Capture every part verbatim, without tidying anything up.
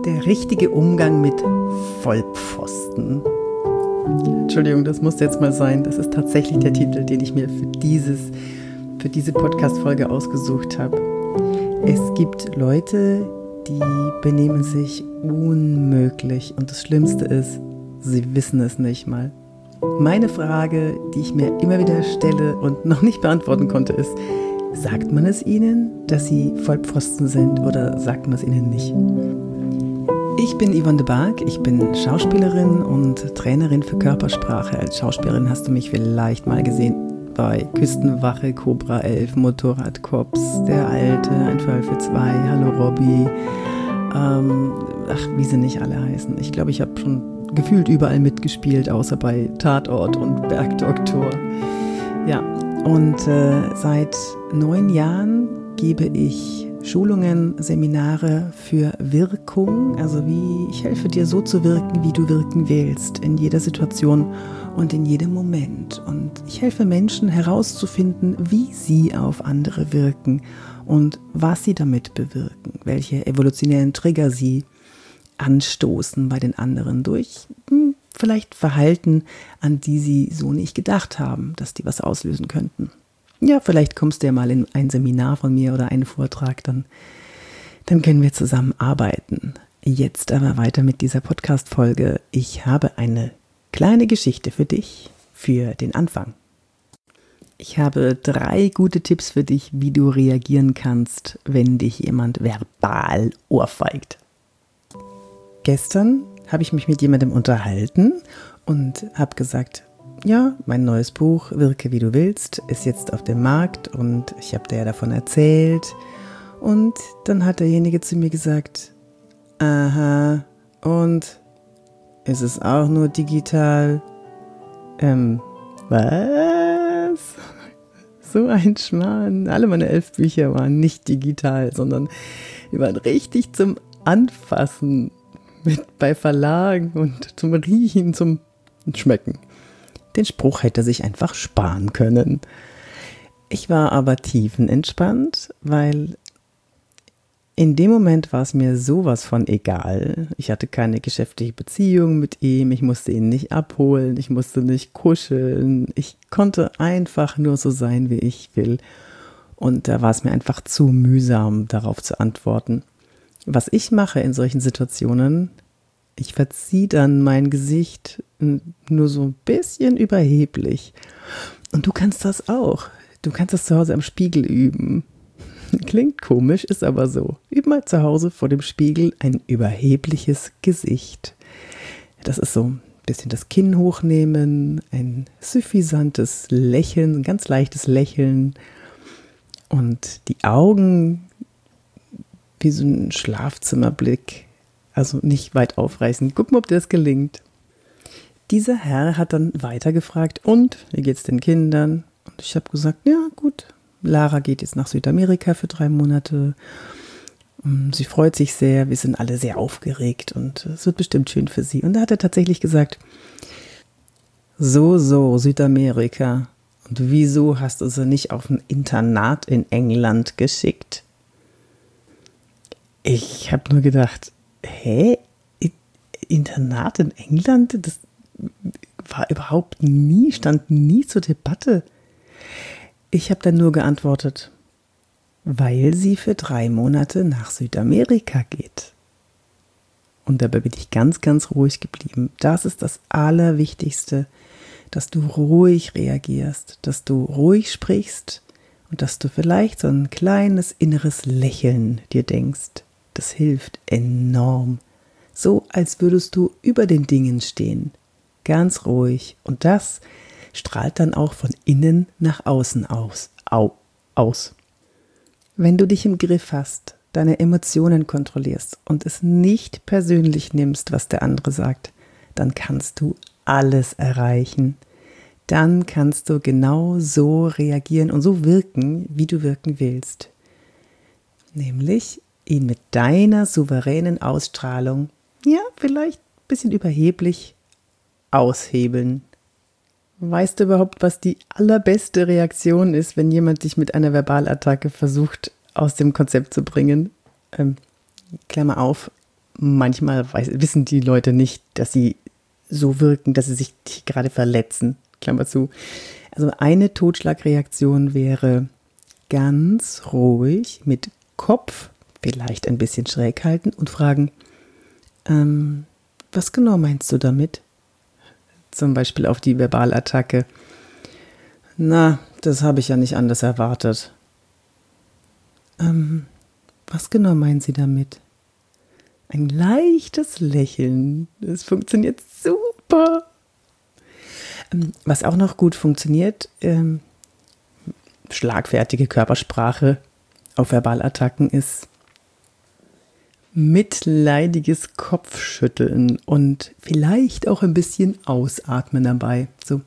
Der richtige Umgang mit Vollpfosten. Entschuldigung, das musste jetzt mal sein. Das ist tatsächlich der Titel, den ich mir für, dieses, für diese Podcast-Folge ausgesucht habe. Es gibt Leute, die benehmen sich unmöglich. Und das Schlimmste ist, sie wissen es nicht mal. Meine Frage, die ich mir immer wieder stelle und noch nicht beantworten konnte, ist: Sagt man es ihnen, dass sie Vollpfosten sind, oder sagt man es ihnen nicht? Ich bin Yvonne de Barg, ich bin Schauspielerin und Trainerin für Körpersprache. Als Schauspielerin hast du mich vielleicht mal gesehen bei Küstenwache, Cobra elf, Motorradcops, Der Alte, Ein Fall für zwei, Hallo Robby, ähm, ach, wie sie nicht alle heißen. Ich glaube, ich habe schon gefühlt überall mitgespielt, außer bei Tatort und Bergdoktor. Ja, und äh, seit neun Jahren gebe ich Schulungen, Seminare für Wirkung, also wie ich helfe dir so zu wirken, wie du wirken willst, in jeder Situation und in jedem Moment. Und ich helfe Menschen herauszufinden, wie sie auf andere wirken und was sie damit bewirken, welche evolutionären Trigger sie anstoßen bei den anderen durch hm, vielleicht Verhalten, an die sie so nicht gedacht haben, dass die was auslösen könnten. Ja, vielleicht kommst du ja mal in ein Seminar von mir oder einen Vortrag, dann, dann können wir zusammen arbeiten. Jetzt aber weiter mit dieser Podcast-Folge. Ich habe eine kleine Geschichte für dich, für den Anfang. Ich habe drei gute Tipps für dich, wie du reagieren kannst, wenn dich jemand verbal ohrfeigt. Gestern habe ich mich mit jemandem unterhalten und habe gesagt: Ja, mein neues Buch, Wirke wie du willst, ist jetzt auf dem Markt und ich habe dir ja davon erzählt. Und dann hat derjenige zu mir gesagt: Aha, und ist es auch nur digital? Ähm, was? So ein Schmarrn. Alle meine elf Bücher waren nicht digital, sondern die waren richtig zum Anfassen, mit bei Verlagen und zum Riechen, zum Schmecken. Den Spruch hätte er sich einfach sparen können. Ich war aber tiefenentspannt, weil in dem Moment war es mir sowas von egal. Ich hatte keine geschäftliche Beziehung mit ihm, ich musste ihn nicht abholen, ich musste nicht kuscheln. Ich konnte einfach nur so sein, wie ich will. Und da war es mir einfach zu mühsam, darauf zu antworten. Was ich mache in solchen Situationen: Ich verziehe dann mein Gesicht nur so ein bisschen überheblich. Und du kannst das auch. Du kannst das zu Hause am Spiegel üben. Klingt komisch, ist aber so. Üb mal zu Hause vor dem Spiegel ein überhebliches Gesicht. Das ist so ein bisschen das Kinn hochnehmen, ein suffisantes Lächeln, ein ganz leichtes Lächeln und die Augen wie so ein Schlafzimmerblick, also nicht weit aufreißen. Guck mal, ob dir das gelingt. Dieser Herr hat dann weiter gefragt: Und, wie geht's den Kindern? Und ich habe gesagt: Ja, gut, Lara geht jetzt nach Südamerika für drei Monate. Sie freut sich sehr, wir sind alle sehr aufgeregt und es wird bestimmt schön für sie. Und da hat er tatsächlich gesagt: So, so, Südamerika. Und wieso hast du sie nicht auf ein Internat in England geschickt? Ich habe nur gedacht: Hä? Internat in England? Das war überhaupt nie, stand nie zur Debatte. Ich habe dann nur geantwortet: Weil sie für drei Monate nach Südamerika geht. Und dabei bin ich ganz, ganz ruhig geblieben. Das ist das Allerwichtigste, dass du ruhig reagierst, dass du ruhig sprichst und dass du vielleicht so ein kleines inneres Lächeln dir denkst. Das hilft enorm. So, als würdest du über den Dingen stehen. Ganz ruhig. Und das strahlt dann auch von innen nach außen aus. Au, aus. Wenn du dich im Griff hast, deine Emotionen kontrollierst und es nicht persönlich nimmst, was der andere sagt, dann kannst du alles erreichen. Dann kannst du genau so reagieren und so wirken, wie du wirken willst. Nämlich ihn mit deiner souveränen Ausstrahlung, ja, vielleicht ein bisschen überheblich, aushebeln. Weißt du überhaupt, was die allerbeste Reaktion ist, wenn jemand dich mit einer Verbalattacke versucht, aus dem Konzept zu bringen? Ähm, Klammer auf, manchmal weiß, wissen die Leute nicht, dass sie so wirken, dass sie sich gerade verletzen. Klammer zu. Also eine Totschlagreaktion wäre ganz ruhig mit Kopf vielleicht ein bisschen schräg halten und fragen, ähm, was genau meinst du damit? Zum Beispiel auf die Verbalattacke. Na, das habe ich ja nicht anders erwartet. Ähm, was genau meinen Sie damit? Ein leichtes Lächeln. Das funktioniert super. Ähm, was auch noch gut funktioniert, ähm, schlagfertige Körpersprache auf Verbalattacken ist mitleidiges Kopfschütteln und vielleicht auch ein bisschen Ausatmen dabei. So.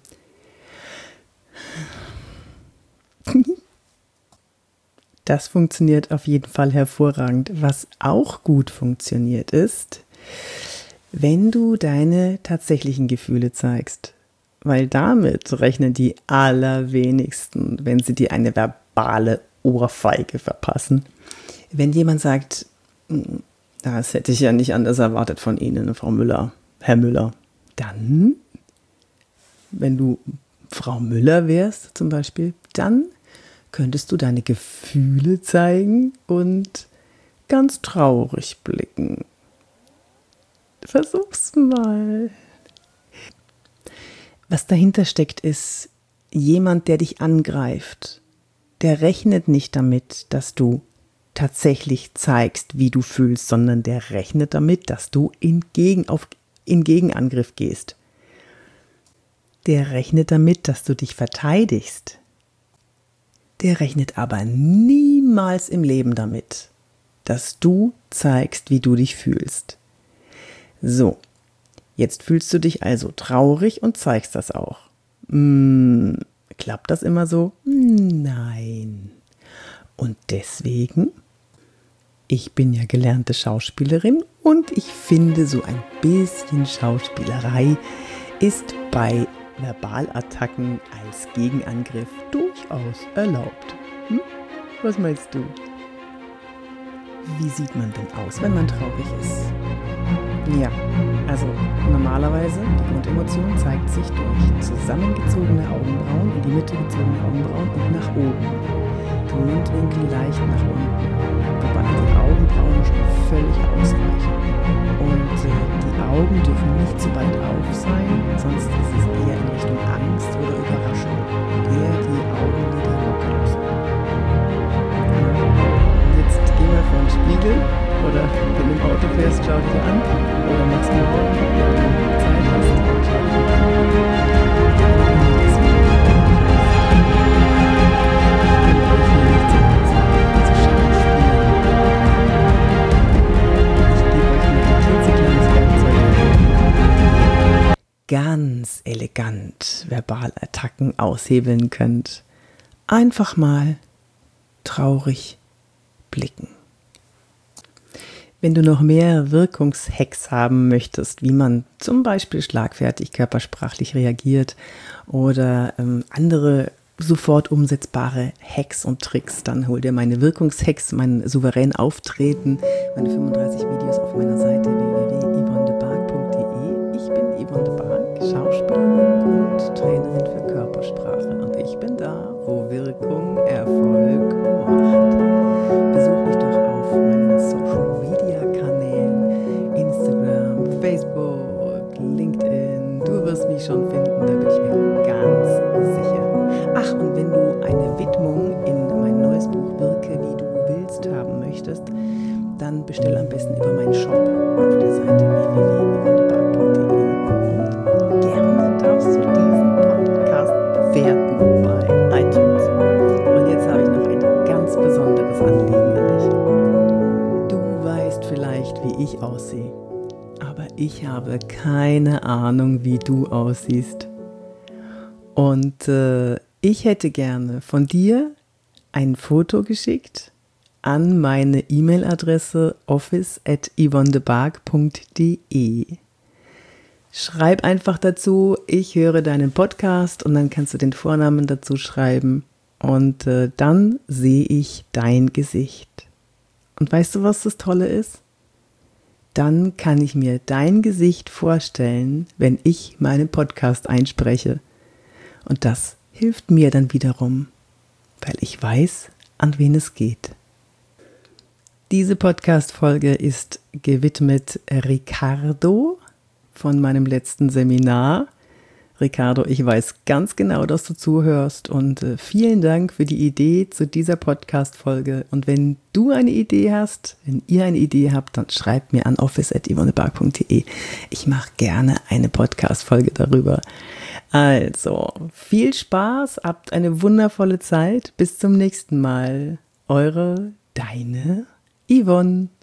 Das funktioniert auf jeden Fall hervorragend. Was auch gut funktioniert ist, wenn du deine tatsächlichen Gefühle zeigst. Weil damit rechnen die allerwenigsten, wenn sie dir eine verbale Ohrfeige verpassen. Wenn jemand sagt, das hätte ich ja nicht anders erwartet von Ihnen, Frau Müller, Herr Müller, dann, wenn du Frau Müller wärst zum Beispiel, dann könntest du deine Gefühle zeigen und ganz traurig blicken. Versuch's mal. Was dahinter steckt, ist jemand, der dich angreift. Der rechnet nicht damit, dass du tatsächlich zeigst, wie du fühlst, sondern der rechnet damit, dass du in, Gegen, auf, in Gegenangriff gehst. Der rechnet damit, dass du dich verteidigst. Der rechnet aber niemals im Leben damit, dass du zeigst, wie du dich fühlst. So, jetzt fühlst du dich also traurig und zeigst das auch. Hm, klappt das immer so? Nein. Und deswegen, ich bin ja gelernte Schauspielerin und ich finde, so ein bisschen Schauspielerei ist bei Verbalattacken als Gegenangriff durchaus erlaubt. Hm? Was meinst du? Wie sieht man denn aus, wenn man traurig ist? Ja, also normalerweise, die Grundemotion zeigt sich durch zusammengezogene Augenbrauen, in die Mitte gezogene Augenbrauen und nach oben. Den Mundwinkel leicht nach unten, wobei die Augenbrauen schon völlig ausreichen. Und äh, die Augen dürfen nicht zu weit auf sein, sonst ist es eher in Richtung Angst oder Überraschung. Eher die Augenlider locker lassen. Jetzt geh mal vor den Spiegel oder wenn du im Auto fährst, schau dich an oder machst du Sport, wenn du Zeit hast, schau dich an. Ganz elegant Verbalattacken aushebeln könnt. Einfach mal traurig blicken. Wenn du noch mehr Wirkungshacks haben möchtest, wie man zum Beispiel schlagfertig körpersprachlich reagiert oder ähm, andere sofort umsetzbare Hacks und Tricks, dann hol dir meine Wirkungshacks, mein souverän Auftreten, meine fünfunddreißig Videos auf meiner Seite w w w punkt yvonne de barg punkt d e. Ich bin Yvonne de Barg, Schauspielerin und Trainerin für Körpersprache und ich bin da, wo Wirkung Erfolg macht. Besuch mich doch auf meinen Social Media Kanälen, Instagram, Facebook, LinkedIn. Du wirst mich schon finden, da bin ich mir ganz sicher. Ach, und wenn du eine Widmung in mein neues Buch Wirke, wie du willst haben möchtest, dann bestell am besten über meinen Shop auf der Seite w w w punkt yvonne de barg punkt d e. Und gerne darfst du diesen Podcast bewerten bei iTunes. Und jetzt habe ich noch ein ganz besonderes Anliegen an dich. Du weißt vielleicht, wie ich aussehe, aber ich habe keine Ahnung, wie du aussiehst. Und äh, ich hätte gerne von dir ein Foto geschickt an meine E-Mail-Adresse office at yvonne de barg punkt d e. Schreib einfach dazu, ich höre deinen Podcast und dann kannst du den Vornamen dazu schreiben und äh, dann sehe ich dein Gesicht. Und weißt du, was das Tolle ist? dann kann ich mir dein Gesicht vorstellen, wenn ich meinen Podcast einspreche. Und das hilft mir dann wiederum, weil ich weiß, an wen es geht. Diese Podcast-Folge ist gewidmet Ricardo von meinem letzten Seminar. Ricardo, ich weiß ganz genau, dass du zuhörst und äh, vielen Dank für die Idee zu dieser Podcast-Folge. Und wenn du eine Idee hast, wenn ihr eine Idee habt, dann schreibt mir an office at yvonnebark punkt de. Ich mache gerne eine Podcast-Folge darüber. Also, viel Spaß, habt eine wundervolle Zeit. Bis zum nächsten Mal. Eure, deine Yvonne.